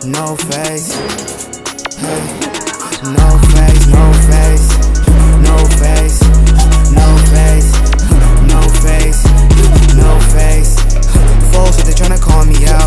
no face. Hey, no face, no face, no face, no face, no face, no face. Folks, they tryna call me out.